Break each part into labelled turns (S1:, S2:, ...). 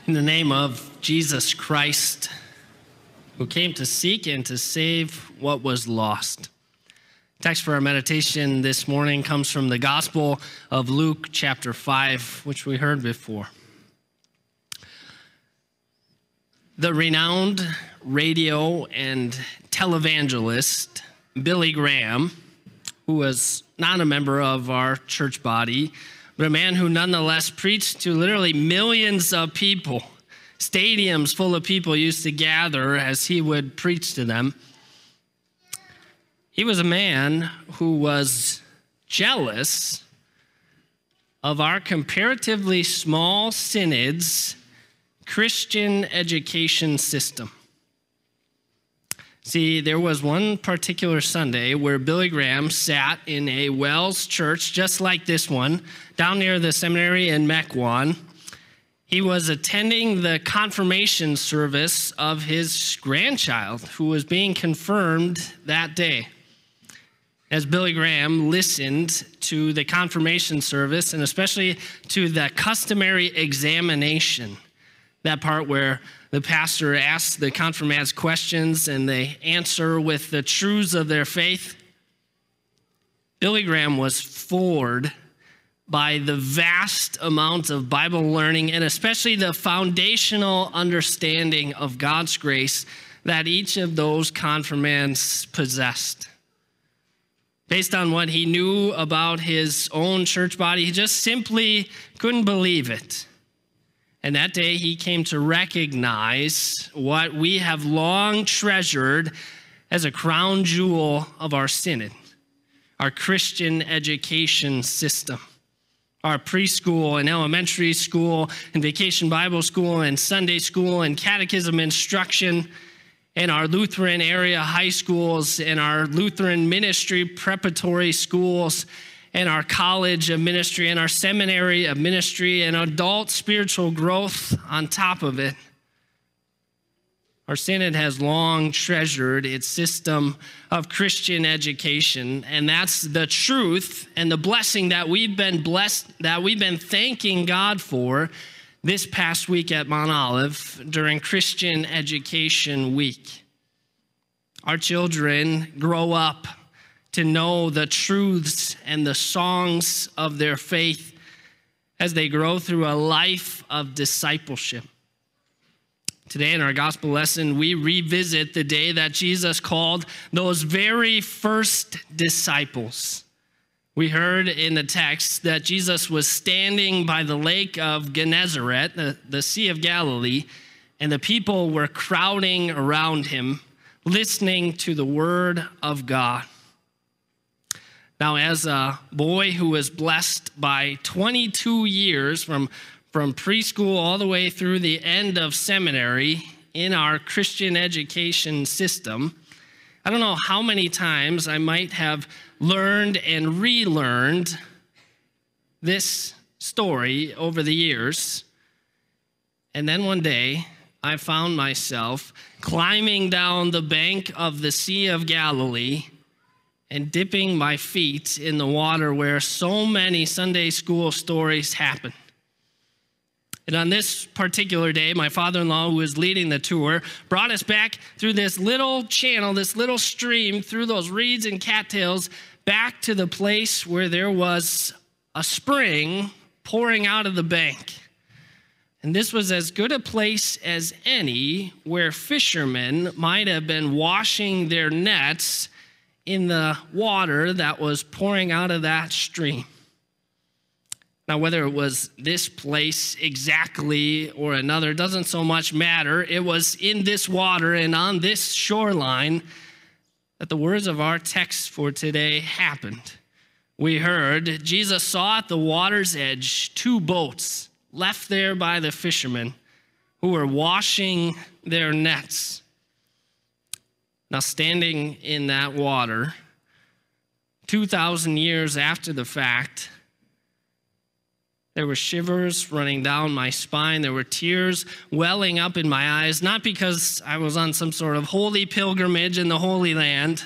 S1: In the name of Jesus Christ, who came to seek and to save what was lost. Text for our meditation this morning comes from the Gospel of Luke chapter 5, which we heard before. The renowned radio and televangelist Billy Graham, who was not a member of our church body, but a man who nonetheless preached to literally millions of people. Stadiums full of people used to gather as he would preach to them. He was a man who was jealous of our comparatively small synod's Christian education system. See, there was one particular Sunday where Billy Graham sat in a Wells church just like this one, down near the seminary in Mequon. He was attending the confirmation service of his grandchild who was being confirmed that day. As Billy Graham listened to the confirmation service, and especially to the customary examination, that part where the pastor asks the confirmands questions and they answer with the truths of their faith, Billy Graham was floored by the vast amount of Bible learning and especially the foundational understanding of God's grace that each of those confirmands possessed. Based on what he knew about his own church body, he just simply couldn't believe it. And that day he came to recognize what we have long treasured as a crown jewel of our synod, our Christian education system. Our preschool and elementary school and vacation Bible school and Sunday school and catechism instruction and our Lutheran area high schools and our Lutheran ministry preparatory schools and our college of ministry and our seminary of ministry and adult spiritual growth on top of it. Our synod has long treasured its system of Christian education, and that's the truth and the blessing that we've been thanking God for this past week at Mount Olive during Christian Education Week. Our children grow up to know the truths and the songs of their faith as they grow through a life of discipleship. Today in our gospel lesson, we revisit the day that Jesus called those very first disciples. We heard in the text that Jesus was standing by the lake of Gennesaret, the Sea of Galilee, and the people were crowding around him, listening to the word of God. Now, as a boy who was blessed by 22 years from preschool all the way through the end of seminary in our Christian education system, I don't know how many times I might have learned and relearned this story over the years. And then one day, I found myself climbing down the bank of the Sea of Galilee and dipping my feet in the water where so many Sunday school stories happen. And on this particular day, my father-in-law, who was leading the tour, brought us back through this little channel, this little stream, through those reeds and cattails, back to the place where there was a spring pouring out of the bank. And this was as good a place as any where fishermen might have been washing their nets in the water that was pouring out of that stream. Now, whether it was this place exactly or another doesn't so much matter. It was in this water and on this shoreline that the words of our text for today happened. We heard Jesus saw at the water's edge two boats left there by the fishermen who were washing their nets. Now, standing in that water, 2,000 years after the fact, there were shivers running down my spine. There were tears welling up in my eyes, not because I was on some sort of holy pilgrimage in the Holy Land,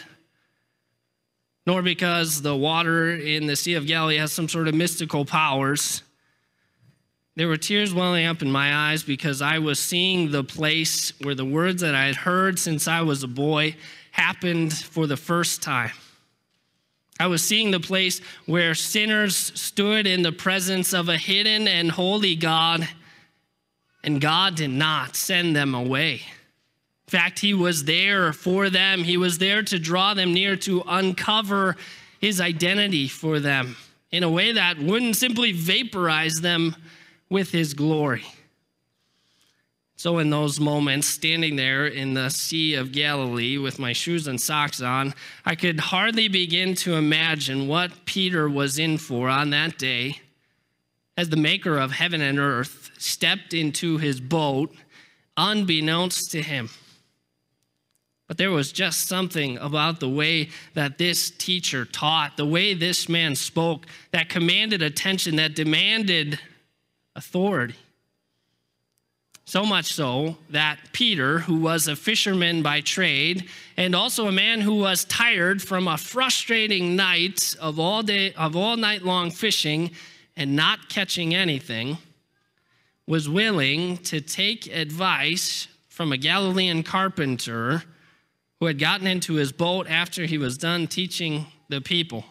S1: nor because the water in the Sea of Galilee has some sort of mystical powers, There were tears welling up in my eyes because I was seeing the place where the words that I had heard since I was a boy happened for the first time. I was seeing the place where sinners stood in the presence of a hidden and holy God, and God did not send them away. In fact, he was there for them. He was there to draw them near, to uncover his identity for them in a way that wouldn't simply vaporize them with his glory. So in those moments, standing there in the Sea of Galilee with my shoes and socks on, I could hardly begin to imagine what Peter was in for on that day as the maker of heaven and earth stepped into his boat unbeknownst to him. But there was just something about the way that this teacher taught, the way this man spoke, that commanded attention, that demanded authority. So much so that Peter, who was a fisherman by trade and also a man who was tired from a frustrating night of all night long fishing and not catching anything, was willing to take advice from a Galilean carpenter who had gotten into his boat after he was done teaching the people.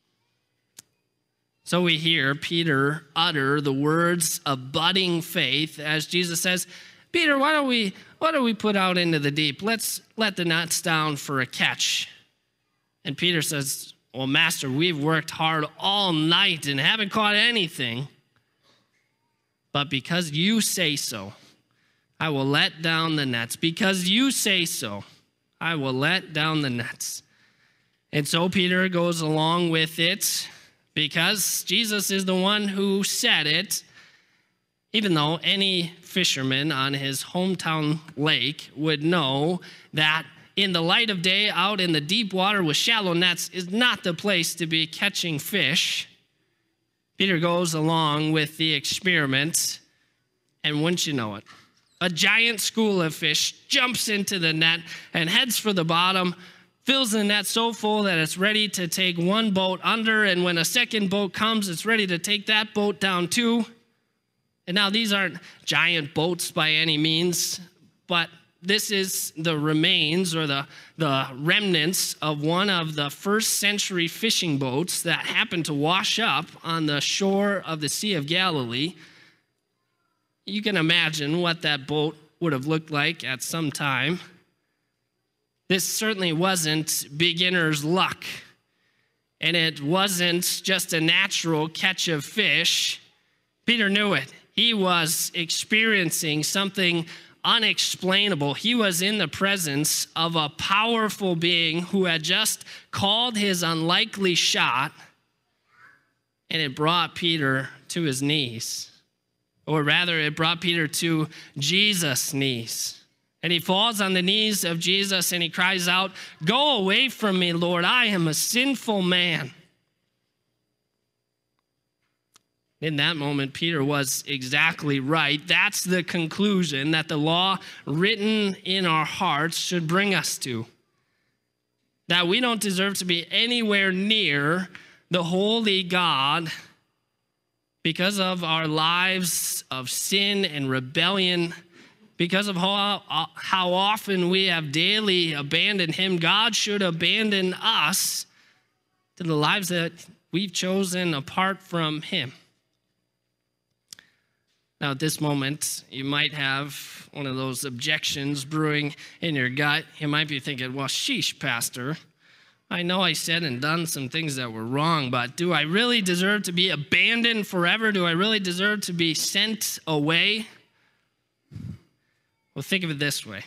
S1: So we hear Peter utter the words of budding faith as Jesus says, Peter, why don't we put out into the deep? Let's let the nets down for a catch. And Peter says, well, Master, we've worked hard all night and haven't caught anything. But because you say so, I will let down the nets. Because you say so, I will let down the nets. And so Peter goes along with it, because Jesus is the one who said it, even though any fisherman on his hometown lake would know that in the light of day, out in the deep water with shallow nets is not the place to be catching fish. Peter goes along with the experiment, and wouldn't you know it, a giant school of fish jumps into the net and heads for the bottom, fills the net so full that it's ready to take one boat under, and when a second boat comes, it's ready to take that boat down too. And now these aren't giant boats by any means, but this is the remains or the remnants of one of the first century fishing boats that happened to wash up on the shore of the Sea of Galilee. You can imagine what that boat would have looked like at some time. This certainly wasn't beginner's luck, and it wasn't just a natural catch of fish. Peter knew it. He was experiencing something unexplainable. He was in the presence of a powerful being who had just called his unlikely shot, and it brought Peter to his knees. Or rather, it brought Peter to Jesus' knees. And he falls on the knees of Jesus and he cries out, "Go away from me, Lord, I am a sinful man." In that moment, Peter was exactly right. That's the conclusion that the law written in our hearts should bring us to. That we don't deserve to be anywhere near the holy God because of our lives of sin and rebellion. Because of how often we have daily abandoned him, God should abandon us to the lives that we've chosen apart from him. Now, at this moment, you might have one of those objections brewing in your gut. You might be thinking, well, sheesh, Pastor. I know I said and done some things that were wrong, but do I really deserve to be abandoned forever? Do I really deserve to be sent away? Well, think of it this way.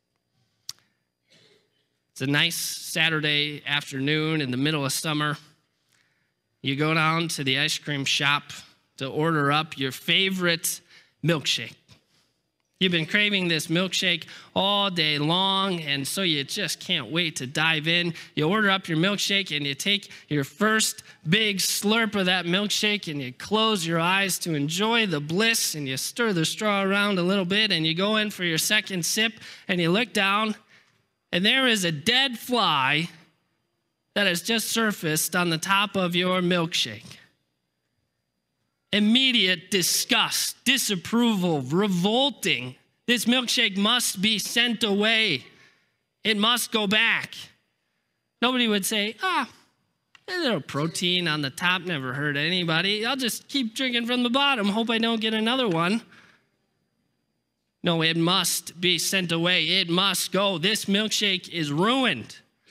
S1: It's a nice Saturday afternoon in the middle of summer. You go down to the ice cream shop to order up your favorite milkshake. You've been craving this milkshake all day long, and so you just can't wait to dive in. You order up your milkshake, and you take your first big slurp of that milkshake, and you close your eyes to enjoy the bliss, and you stir the straw around a little bit, and you go in for your second sip, and you look down, and there is a dead fly that has just surfaced on the top of your milkshake. immediate disgust, disapproval, revolting. This milkshake must be sent away. It must go back. Nobody would say, a little protein on the top never hurt anybody. I'll just keep drinking from the bottom, hope I don't get another one. No, it must be sent away. It must go. This milkshake is ruined.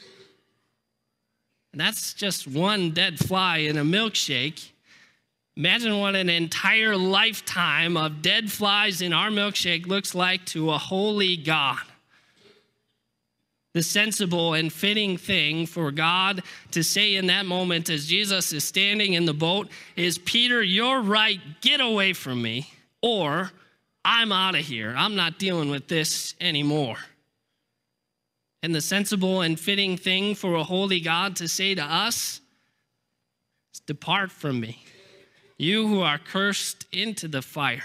S1: And that's just one dead fly in a milkshake. Imagine what an entire lifetime of dead flies in our milkshake looks like to a holy God. The sensible and fitting thing for God to say in that moment as Jesus is standing in the boat is, Peter, you're right, get away from me, or I'm out of here. I'm not dealing with this anymore. And the sensible and fitting thing for a holy God to say to us is, depart from me, you who are cursed, into the fire.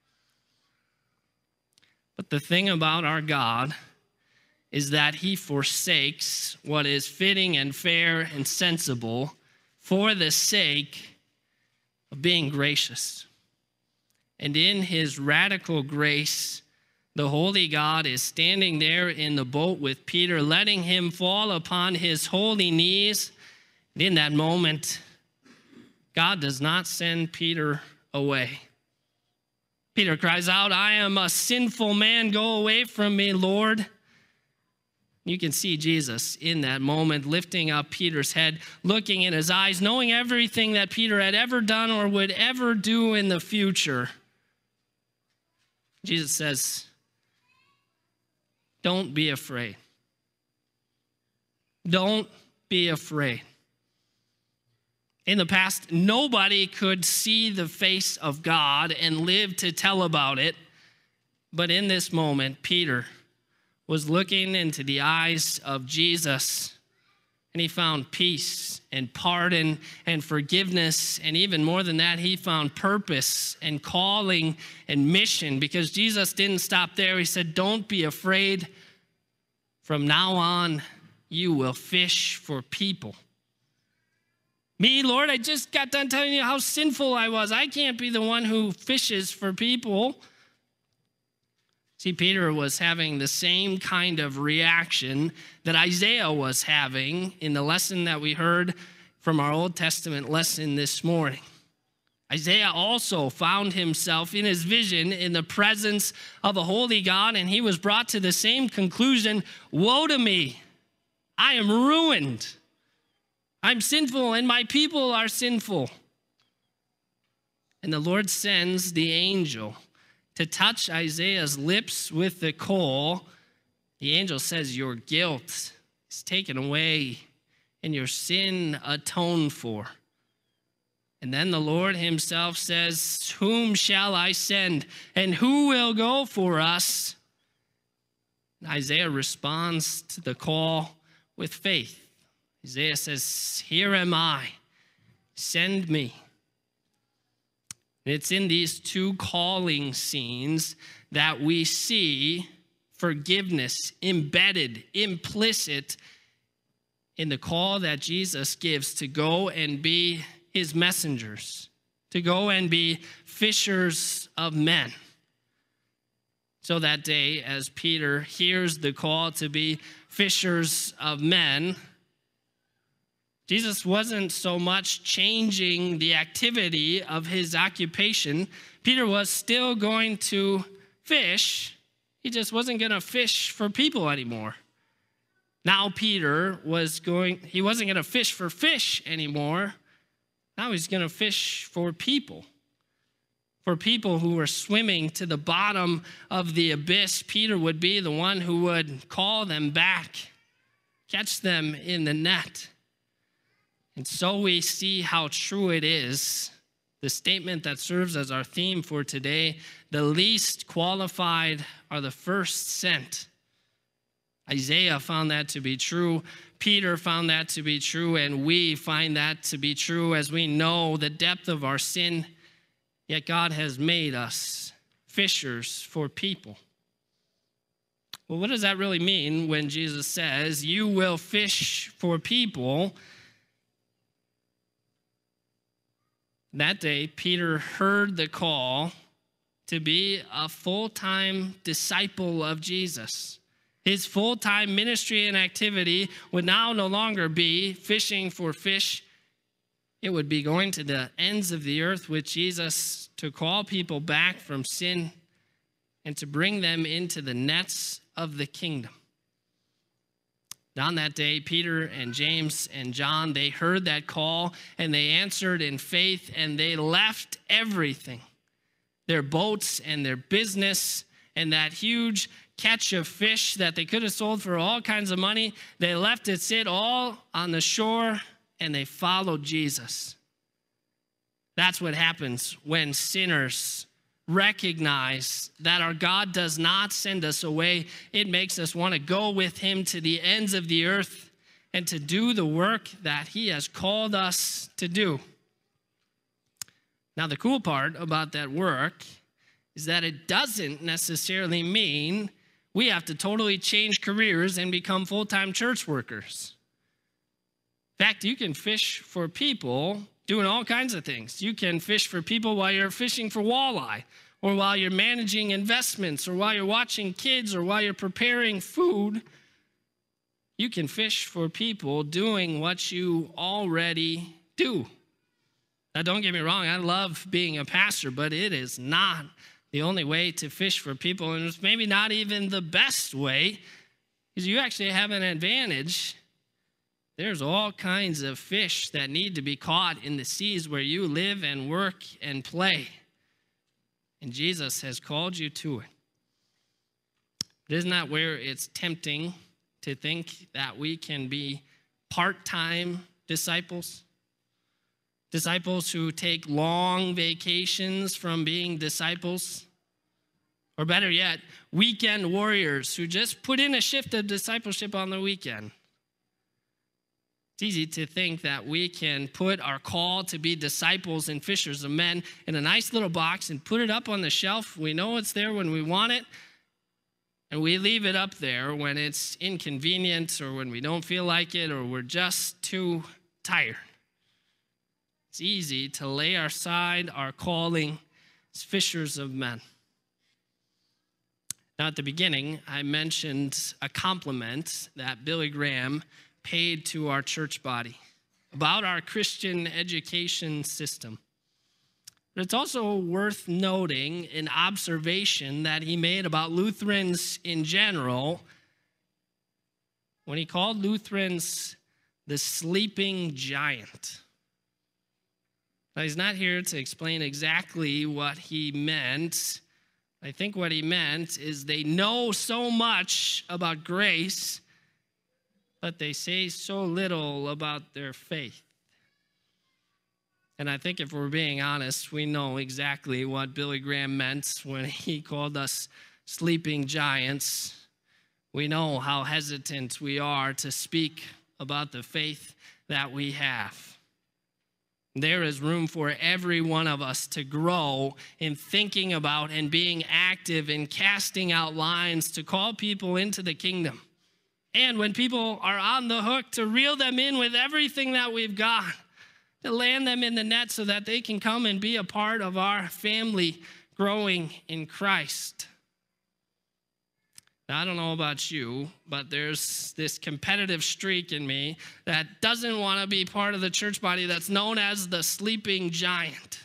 S1: But the thing about our God is that he forsakes what is fitting and fair and sensible for the sake of being gracious. And in his radical grace, the holy God is standing there in the boat with Peter, letting him fall upon his holy knees. And in that moment, God does not send Peter away. Peter cries out, I am a sinful man, go away from me, Lord. You can see Jesus in that moment lifting up Peter's head, looking in his eyes, knowing everything that Peter had ever done or would ever do in the future. Jesus says, don't be afraid. Don't be afraid. In the past, nobody could see the face of God and live to tell about it. But in this moment, Peter was looking into the eyes of Jesus, and he found peace and pardon and forgiveness. And even more than that, he found purpose and calling and mission, because Jesus didn't stop there. He said, don't be afraid. From now on, you will fish for people. Me, Lord, I just got done telling you how sinful I was. I can't be the one who fishes for people. See, Peter was having the same kind of reaction that Isaiah was having in the lesson that we heard from our Old Testament lesson this morning. Isaiah also found himself in his vision in the presence of a holy God, and he was brought to the same conclusion, woe to me, I am ruined. I'm sinful, and my people are sinful. And the Lord sends the angel to touch Isaiah's lips with the coal. The angel says, your guilt is taken away and your sin atoned for. And then the Lord himself says, whom shall I send, and who will go for us? And Isaiah responds to the call with faith. Isaiah says, here am I, send me. And it's in these two calling scenes that we see forgiveness embedded, implicit in the call that Jesus gives to go and be his messengers, to go and be fishers of men. So that day, as Peter hears the call to be fishers of men, Jesus wasn't so much changing the activity of his occupation. Peter was still going to fish. He just wasn't going to fish for people anymore. Now Peter he wasn't going to fish for fish anymore. Now he's going to fish for people who were swimming to the bottom of the abyss. Peter would be the one who would call them back, catch them in the net. And so we see how true it is, the statement that serves as our theme for today, the least qualified are the first sent. Isaiah found that to be true. Peter found that to be true, and we find that to be true as we know the depth of our sin, yet God has made us fishers for people. Well, what does that really mean when Jesus says, you will fish for people? That day, Peter heard the call to be a full-time disciple of Jesus. His full-time ministry and activity would now no longer be fishing for fish. It would be going to the ends of the earth with Jesus to call people back from sin and to bring them into the nets of the kingdom. On that day, Peter and James and John, they heard that call and they answered in faith, and they left everything, their boats and their business and that huge catch of fish that they could have sold for all kinds of money. They left it sit all on the shore and they followed Jesus. That's what happens when sinners recognize that our God does not send us away. It makes us want to go with him to the ends of the earth and to do the work that he has called us to do. Now, the cool part about that work is that it doesn't necessarily mean we have to totally change careers and become full-time church workers. In fact, you can fish for people doing all kinds of things. You can fish for people while you're fishing for walleye, or while you're managing investments, or while you're watching kids, or while you're preparing food. You can fish for people doing what you already do. Now, don't get me wrong, I love being a pastor, but it is not the only way to fish for people, and it's maybe not even the best way, because you actually have an advantage. There's all kinds of fish that need to be caught in the seas where you live and work and play. And Jesus has called you to it. But isn't that where it's tempting to think that we can be part-time disciples? Disciples who take long vacations from being disciples? Or better yet, weekend warriors who just put in a shift of discipleship on the weekend. It's easy to think that we can put our call to be disciples and fishers of men in a nice little box and put it up on the shelf. We know it's there when we want it, and we leave it up there when it's inconvenient or when we don't feel like it or we're just too tired. It's easy to lay aside our calling as fishers of men. Now, at the beginning, I mentioned a compliment that Billy Graham paid to our church body about our Christian education system. But it's also worth noting an observation that he made about Lutherans in general when he called Lutherans the sleeping giant. Now, he's not here to explain exactly what he meant. I think what he meant is they know so much about grace, but they say so little about their faith. And I think if we're being honest, we know exactly what Billy Graham meant when he called us sleeping giants. We know how hesitant we are to speak about the faith that we have. There is room for every one of us to grow in thinking about and being active in casting out lines to call people into the kingdom. And when people are on the hook, to reel them in with everything that we've got, to land them in the net so that they can come and be a part of our family growing in Christ. Now, I don't know about you, but there's this competitive streak in me that doesn't want to be part of the church body that's known as the sleeping giant.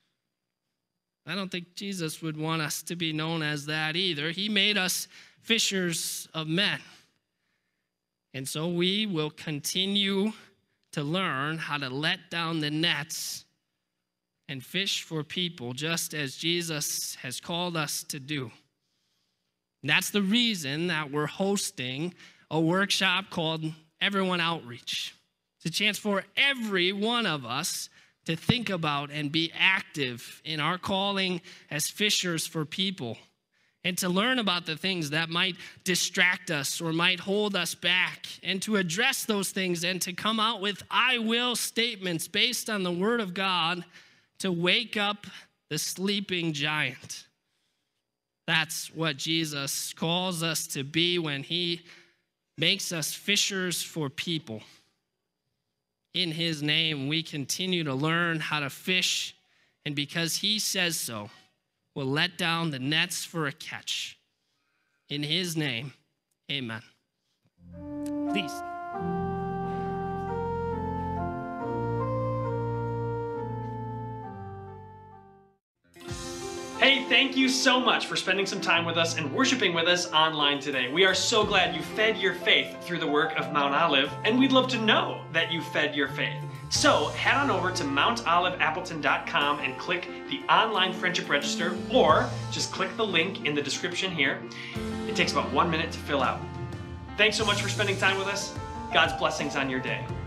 S1: I don't think Jesus would want us to be known as that either. He made us fishers of men. And so we will continue to learn how to let down the nets and fish for people just as Jesus has called us to do. And that's the reason that we're hosting a workshop called Everyone Outreach. It's a chance for every one of us to think about and be active in our calling as fishers for people, and to learn about the things that might distract us or might hold us back, and to address those things and to come out with I will statements based on the Word of God to wake up the sleeping giant. That's what Jesus calls us to be when he makes us fishers for people. In his name, we continue to learn how to fish and because he says so, will let down the nets for a catch. In his name, amen. Please.
S2: Hey, thank you so much for spending some time with us and worshiping with us online today. We are so glad you fed your faith through the work of Mount Olive, and we'd love to know that you fed your faith. So head on over to mountoliveappleton.com and click the online friendship register, or just click the link in the description here. It takes about 1 minute to fill out. Thanks so much for spending time with us. God's blessings on your day.